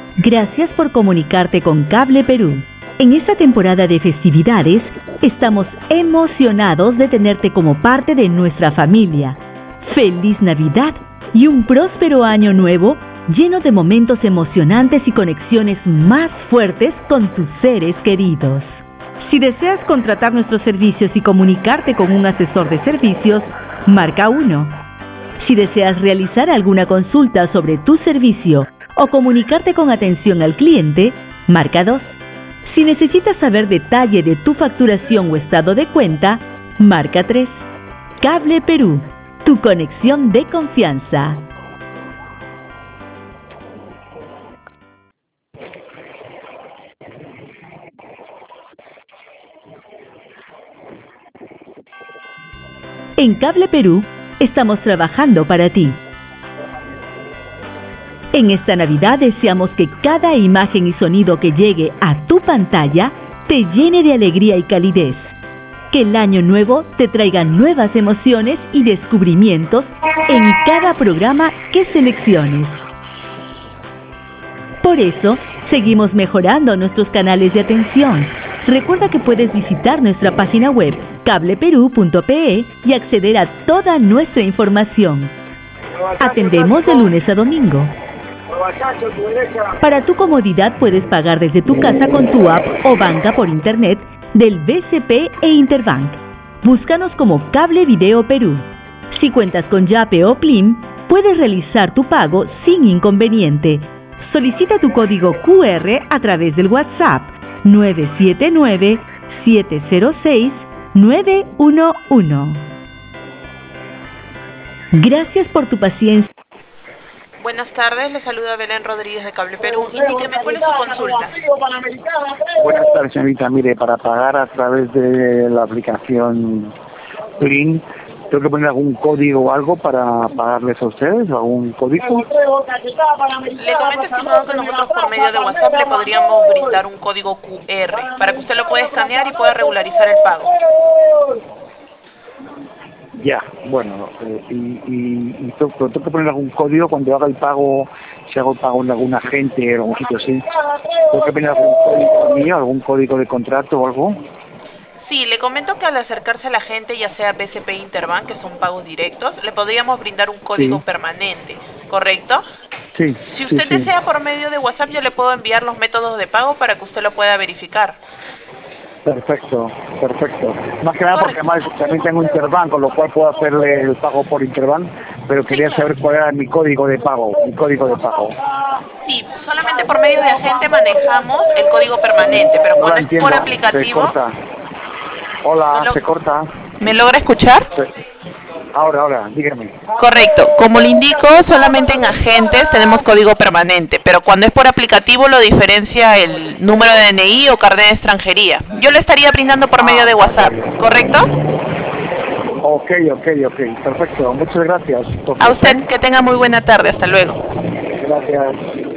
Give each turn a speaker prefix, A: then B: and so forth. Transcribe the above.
A: Gracias por comunicarte con Cable Perú. En esta temporada de festividades, estamos emocionados de tenerte como parte de nuestra familia. ¡Feliz Navidad y un próspero año nuevo lleno de momentos emocionantes y conexiones más fuertes con tus seres queridos! Si deseas contratar nuestros servicios y comunicarte con un asesor de servicios, marca 1. Si deseas realizar alguna consulta sobre tu servicio o comunicarte con atención al cliente, marca 2. Si necesitas saber detalle de tu facturación o estado de cuenta, marca 3. Cable Perú, tu conexión de confianza. En Cable Perú, estamos trabajando para ti. En esta Navidad deseamos que cada imagen y sonido que llegue a tu pantalla te llene de alegría y calidez. Que el año nuevo te traiga nuevas emociones y descubrimientos en cada programa que selecciones. Por eso, seguimos mejorando nuestros canales de atención. Recuerda que puedes visitar nuestra página web cableperú.pe y acceder a toda nuestra información. Atendemos de lunes a domingo. Para tu comodidad puedes pagar desde tu casa con tu app o banca por internet del BCP e Interbank. Búscanos como Cable Video Perú. Si cuentas con Yape o Plim, puedes realizar tu pago sin inconveniente. Solicita tu código QR a través del WhatsApp 979-706-911. Gracias por tu paciencia.
B: Buenas tardes, le saluda Belén Rodríguez de Cable Perú. Indíqueme cuál es su consulta.
C: Buenas tardes, señorita. Mire, para pagar a través de la aplicación Plim, ¿tengo que poner algún código o algo para pagarles a ustedes? ¿Algún código?
B: Le comento, estimado, que nosotros por medio de WhatsApp le podríamos brindar un código QR para que usted lo pueda escanear y pueda regularizar el pago.
C: Ya, bueno, tengo que poner algún código cuando haga el pago, si hago el pago en algún agente o algún sitio así. ¿Tengo que poner algún código mío, algún código de contrato o algo?
B: Sí, le comento que al acercarse a la gente, ya sea BCP e Interbank, que son pagos directos, le podríamos brindar un código permanente, ¿correcto?
C: Sí.
B: Si usted desea por medio de WhatsApp, yo le puedo enviar los métodos de pago para que usted lo pueda verificar.
C: Perfecto. Más que nada porque además también tengo Interbank, con lo cual puedo hacerle el pago por Interbank, pero quería saber cuál era mi código de pago.
B: Sí, solamente por medio de agente manejamos el código permanente, pero cuando es por aplicativo...
C: Se corta. Hola, se corta.
B: ¿Me logra escuchar?
C: Sí. Ahora, dígame.
B: Correcto. Como le indico, solamente en agentes tenemos código permanente, pero cuando es por aplicativo lo diferencia el número de DNI o carnet de extranjería. Yo le estaría brindando por medio de WhatsApp, ¿correcto?
C: Ok. Perfecto. Muchas gracias.
B: A usted, que tenga muy buena tarde. Hasta luego.
C: Gracias.